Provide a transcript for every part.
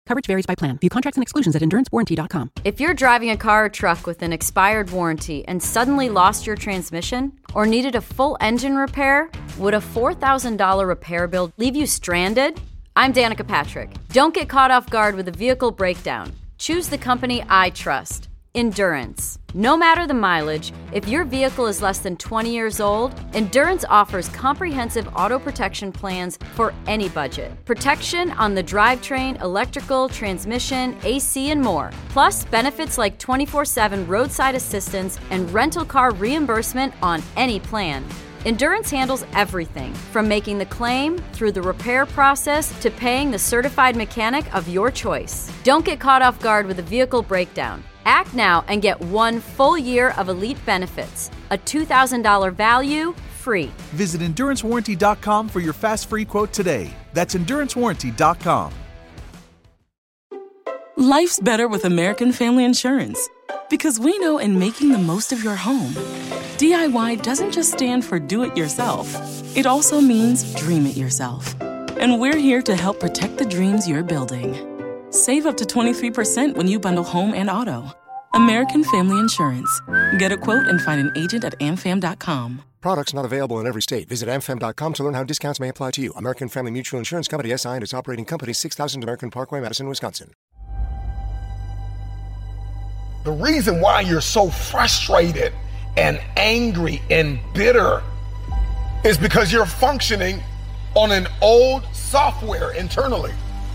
Coverage varies by plan. View contracts and exclusions at endurancewarranty.com. If you're driving a car or truck with an expired warranty and suddenly lost your transmission or needed a full engine repair, would a $4,000 repair bill leave you stranded? I'm Danica Patrick. Don't get caught off guard with a vehicle breakdown. Choose the company I trust. Endurance. No matter the mileage, if your vehicle is less than 20 years old, Endurance offers comprehensive auto protection plans for any budget. Protection on the drivetrain, electrical, transmission, AC, and more. Plus, benefits like 24/7 roadside assistance and rental car reimbursement on any plan. Endurance handles everything, from making the claim through the repair process to paying the certified mechanic of your choice. Don't get caught off guard with a vehicle breakdown. Act now and get 1 full year of elite benefits. A $2,000 value, free. Visit EnduranceWarranty.com for your fast free quote today. That's EnduranceWarranty.com. Life's better with American Family Insurance. Because we know in making the most of your home, DIY doesn't just stand for do it yourself. It also means dream it yourself. And we're here to help protect the dreams you're building. Save up to 23% when you bundle home and auto. American Family Insurance. Get a quote and find an agent at amfam.com. Products not available in every state. Visit amfam.com to learn how discounts may apply to you. American Family Mutual Insurance Company, SI, and its operating company, 6000 American Parkway, Madison, Wisconsin. The reason why you're so frustrated and angry and bitter is because you're functioning on an old software internally.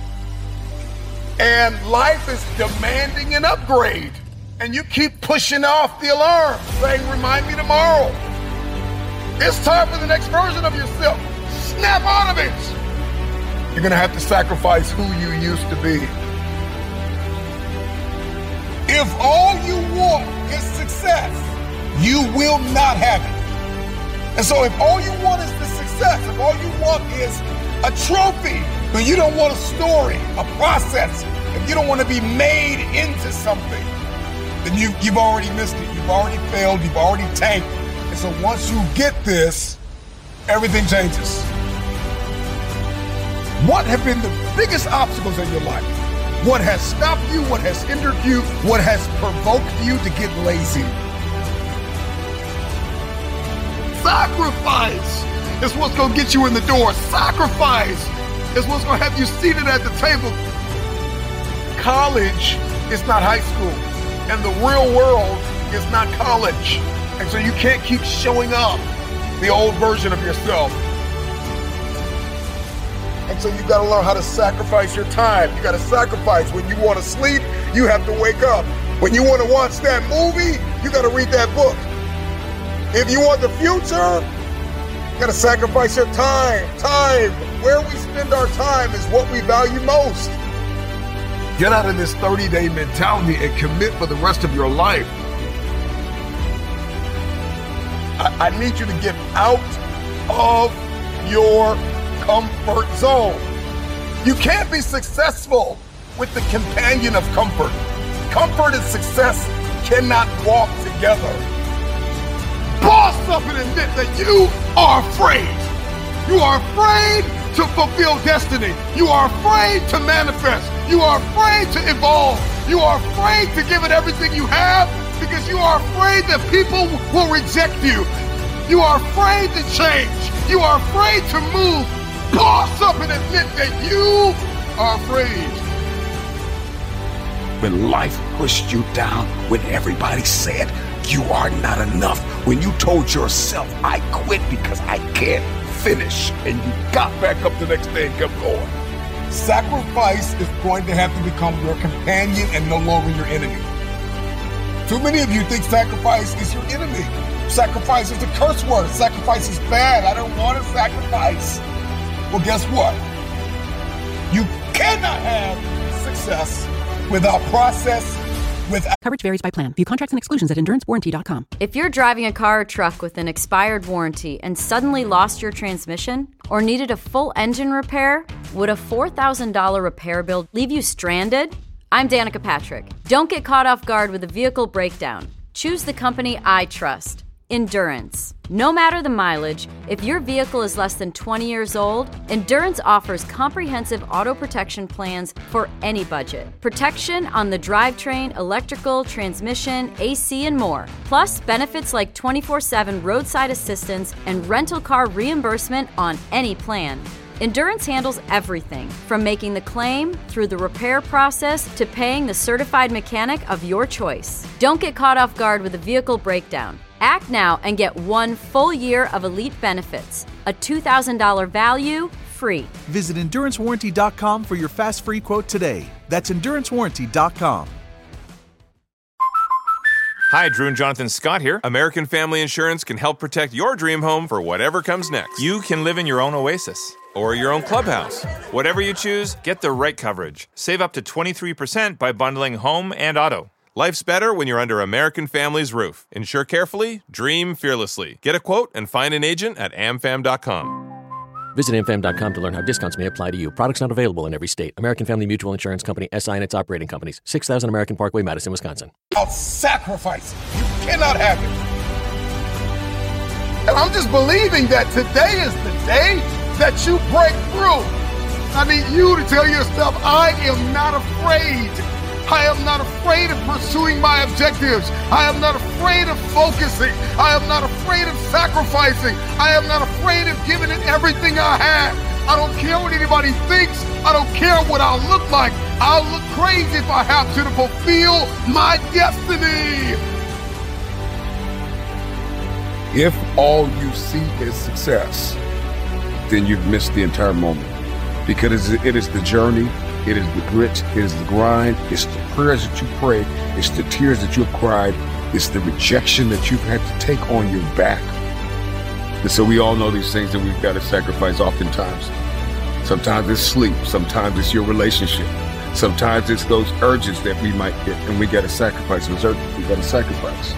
And life is demanding an upgrade. And you keep pushing off the alarm, saying, remind me tomorrow. It's time for the next version of yourself. Snap out of it. You're going to have to sacrifice who you used to be. If all you want is success, you will not have it. And so if all you want is the success, if all you want is a trophy, but you don't want a story, a process, if you don't want to be made into something, then you've already missed it. You've already failed. You've already tanked. And so once you get this, everything changes. What have been the biggest obstacles in your life? What has stopped you? What has hindered you? What has provoked you to get lazy? Sacrifice is what's going to get you in the door. Sacrifice is what's going to have you seated at the table. College is not high school, and the real world is not college. And so you can't keep showing up the old version of yourself. And so you got to learn how to sacrifice your time. You got to sacrifice. When you want to sleep, you have to wake up. When you want to watch that movie, you got to read that book. If you want the future, you got to sacrifice your time. Time. Where we spend our time is what we value most. Get out of this 30-day mentality and commit for the rest of your life. I need you to get out of your comfort zone. You can't be successful with the companion of comfort. Comfort and success cannot walk together. Boss up and admit that you are afraid. You are afraid to fulfill destiny. You are afraid to manifest. You are afraid to evolve. You are afraid to give it everything you have because you are afraid that people will reject you. You are afraid to change. You are afraid to move. Boss up and admit that you are afraid. When life pushed you down, when everybody said you are not enough, when you told yourself, I quit because I can't finish, and you got back up the next day and kept going. Sacrifice is going to have to become your companion and no longer your enemy. Too many of you think sacrifice is your enemy. Sacrifice is a curse word. Sacrifice is bad. I don't want to sacrifice. Well, guess what? You cannot have success without process, without... Coverage varies by plan. View contracts and exclusions at endurancewarranty.com. If you're driving a car or truck with an expired warranty and suddenly lost your transmission or needed a full engine repair, would a $4,000 repair bill leave you stranded? I'm Danica Patrick. Don't get caught off guard with a vehicle breakdown. Choose the company I trust. Endurance. No matter the mileage, if your vehicle is less than 20 years old, Endurance offers comprehensive auto protection plans for any budget. Protection on the drivetrain, electrical, transmission, AC, and more. Plus, benefits like 24/7 roadside assistance and rental car reimbursement on any plan. Endurance handles everything, from making the claim through the repair process to paying the certified mechanic of your choice. Don't get caught off guard with a vehicle breakdown. Act now and get 1 full year of elite benefits. A $2,000 value, free. Visit EnduranceWarranty.com for your fast free quote today. That's EnduranceWarranty.com. Hi, Drew and Jonathan Scott here. American Family Insurance can help protect your dream home for whatever comes next. You can live in your own oasis or your own clubhouse. Whatever you choose, get the right coverage. Save up to 23% by bundling home and auto. Life's better when you're under American Family's roof. Insure carefully, dream fearlessly. Get a quote and find an agent at amfam.com. Visit amfam.com to learn how discounts may apply to you. Products not available in every state. American Family Mutual Insurance Company, SI and its operating companies. 6000 American Parkway, Madison, Wisconsin. Sacrifice. You cannot have it. And I'm just believing that today is the day that you break through. I need you to tell yourself, I am not afraid. I am not afraid of pursuing my objectives. I am not afraid of focusing. I am not afraid of sacrificing. I am not afraid of giving it everything I have. I don't care what anybody thinks. I don't care what I'll look like. I'll look crazy if I have to fulfill my destiny. If all you see is success, then you've missed the entire moment. Because it is the journey, it is the grit, it is the grind, it's the prayers that you pray, it's the tears that you've cried, it's the rejection that you've had to take on your back. And so we all know these things that we've got to sacrifice oftentimes. Sometimes it's sleep, sometimes it's your relationship, sometimes it's those urges that we might get, and we got to sacrifice those urges, we got to sacrifice.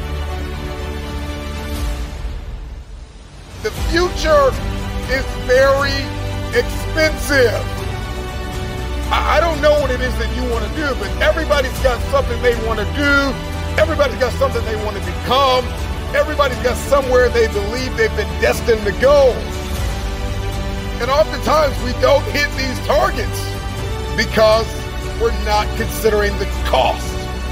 The future is very expensive. I don't know what it is that you want to do, but everybody's got something they want to do. Everybody's got something they want to become. Everybody's got somewhere they believe they've been destined to go. And oftentimes we don't hit these targets because we're not considering the cost.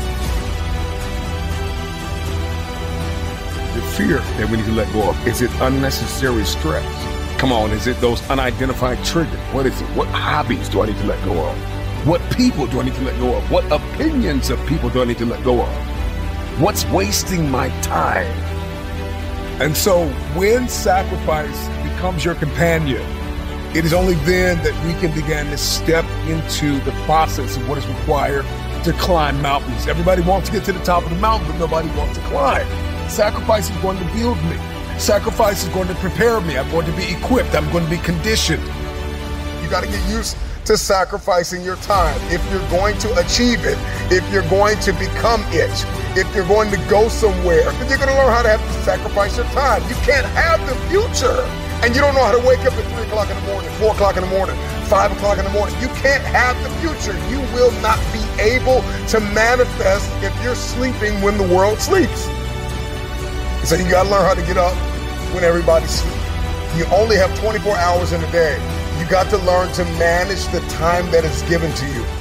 The fear that we need to let go of. Is it unnecessary stress? Come on, is it those unidentified triggers? What is it? What hobbies do I need to let go of? What people do I need to let go of? What opinions of people do I need to let go of? What's wasting my time? And so when sacrifice becomes your companion, it is only then that we can begin to step into the process of what is required to climb mountains. Everybody wants to get to the top of the mountain, but nobody wants to climb. Sacrifice is going to build me. Sacrifice is going to prepare me. I'm going to be equipped. I'm going to be conditioned. You got to get used to sacrificing your time. If you're going to achieve it, if you're going to become it, if you're going to go somewhere, then you're going to learn how to have to sacrifice your time. You can't have the future and you don't know how to wake up at 3 o'clock in the morning, 4 o'clock in the morning, 5 o'clock in the morning. You can't have the future. You will not be able to manifest if you're sleeping when the world sleeps. So you got to learn how to get up when everybody's sleeping. You only have 24 hours in a day. You got to learn to manage the time that is given to you.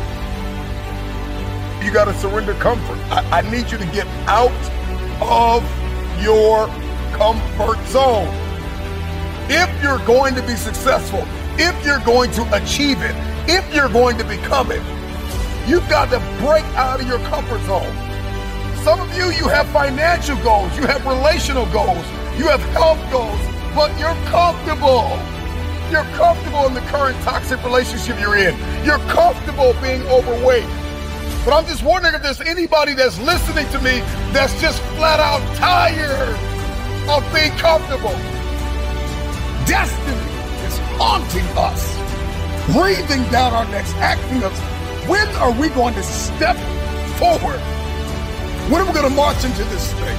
You got to surrender comfort. I need you to get out of your comfort zone. If you're going to be successful, if you're going to achieve it, if you're going to become it, you've got to break out of your comfort zone. Some of you have financial goals, you have relational goals, you have health goals, but you're comfortable. You're comfortable in the current toxic relationship you're in. You're comfortable being overweight. But I'm just wondering if there's anybody that's listening to me that's just flat out tired of being comfortable. Destiny is haunting us, breathing down our necks, asking us, when are we going to step forward? When are we going to march into this thing?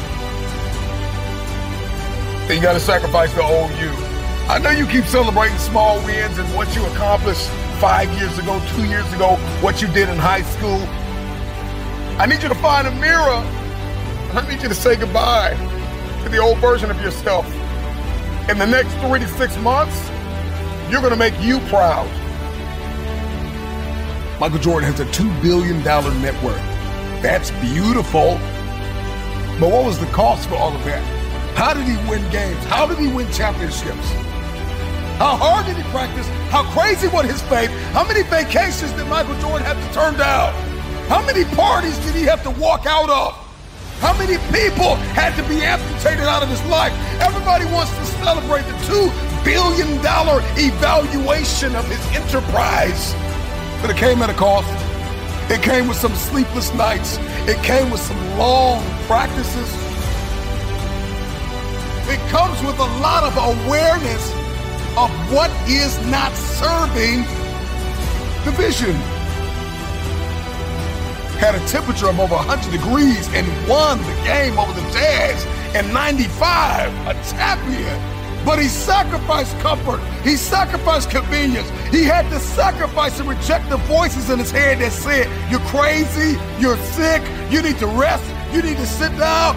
And you got to sacrifice the old you. I know you keep celebrating small wins and what you accomplished 5 years ago, 2 years ago, what you did in high school. I need you to find a mirror and I need you to say goodbye to the old version of yourself. In the next 3 to 6 months, you're going to make you proud. Michael Jordan has a $2 billion net worth. That's beautiful. But what was the cost for all of that? How did he win games? How did he win championships? How hard did he practice? How crazy was his faith? How many vacations did Michael Jordan have to turn down? How many parties did he have to walk out of? How many people had to be amputated out of his life? Everybody wants to celebrate the $2 billion evaluation of his enterprise. But it came at a cost. It came with some sleepless nights. It came with some long practices. It comes with a lot of awareness of what is not serving the vision. Had a temperature of over 100 degrees and won the game over the Jazz in 95, a champion. But he sacrificed comfort. He sacrificed convenience. He had to sacrifice and reject the voices in his head that said, you're crazy, you're sick, you need to rest, you need to sit down.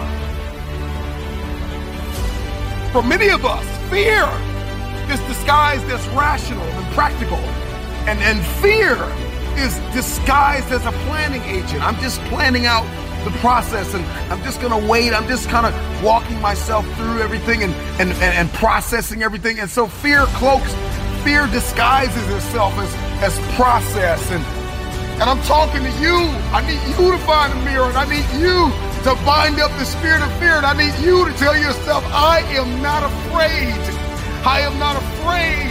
For many of us, fear is disguised as rational and practical. And fear is disguised as a planning agent. I'm just planning out the process and I'm just gonna wait. I'm just kind of walking myself through everything and processing everything. And so fear disguises itself as process. And I'm talking to you. I need you to find a mirror and I need you to bind up the spirit of fear. And I need you to tell yourself, I am not afraid. I am not afraid.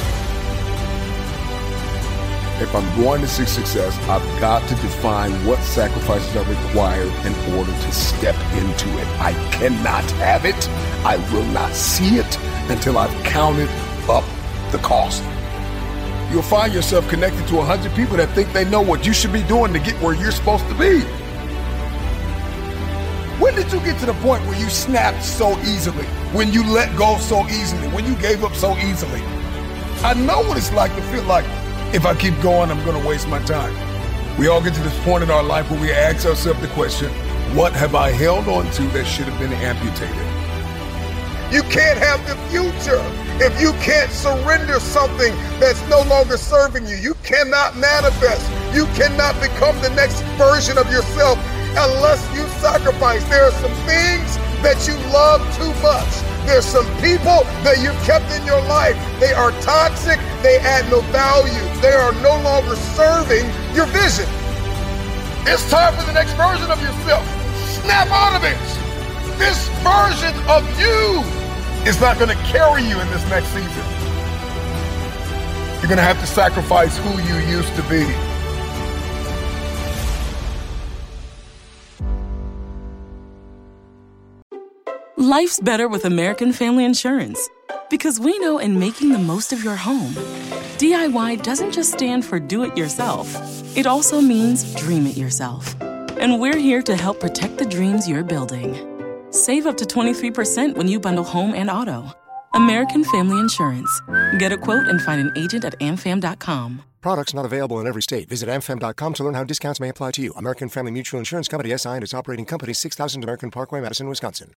If I'm going to seek success, I've got to define what sacrifices are required in order to step into it. I cannot have it. I will not see it until I've counted up the cost. You'll find yourself connected to 100 people that think they know what you should be doing to get where you're supposed to be. When did you get to the point where you snapped so easily? When you let go so easily? When you gave up so easily? I know what it's like to feel like, if I keep going, I'm going to waste my time. We all get to this point in our life where we ask ourselves the question, what have I held on to that should have been amputated? You can't have the future if you can't surrender something that's no longer serving you. You cannot manifest. You cannot become the next version of yourself unless you sacrifice. There are some things that you love too much. There's some people that you've kept in your life. They are toxic. They add no value. They are no longer serving your vision. It's time for the next version of yourself. Snap out of it. This version of you is not going to carry you in this next season. You're going to have to sacrifice who you used to be. Life's better with American Family Insurance because we know in making the most of your home, DIY doesn't just stand for do it yourself. It also means dream it yourself. And we're here to help protect the dreams you're building. Save up to 23% when you bundle home and auto. American Family Insurance. Get a quote and find an agent at amfam.com. Products not available in every state. Visit amfam.com to learn how discounts may apply to you. American Family Mutual Insurance Company, SI, and its operating company, 6000 American Parkway, Madison, Wisconsin.